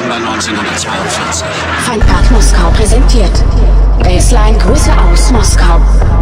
November 1942. Feindpark Moskau präsentiert Baseline Grüße aus Moskau.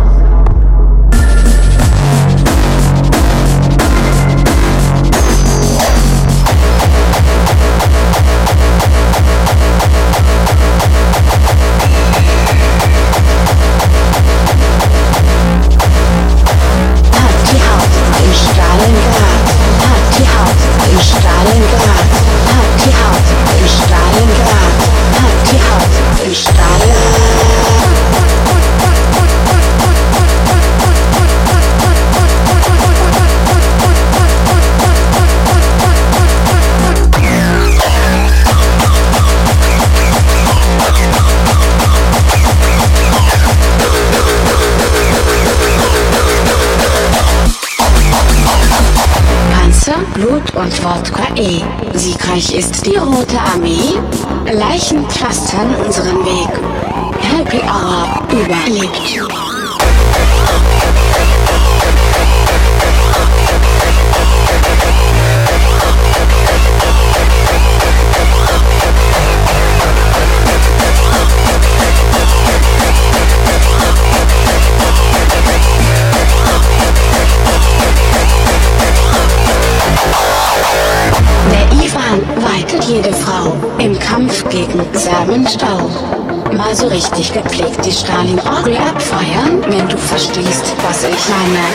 Blut und Wodka E. Siegreich ist die Rote Armee. Leichen pflastern unseren Weg. Happy Hour überlebt. Weitet jede Frau im Kampf gegen Serbenstau. Mal so richtig gepflegt die Stalin-Orgel abfeuern, wenn du verstehst, was ich meine.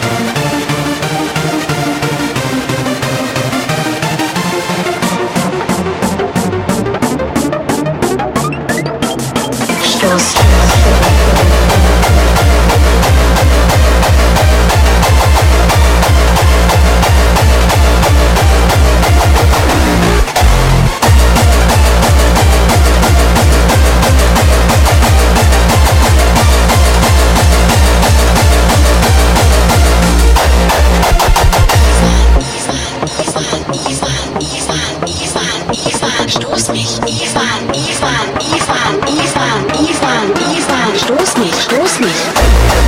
Stoß. Stoß mich, Ivan, stoß mich.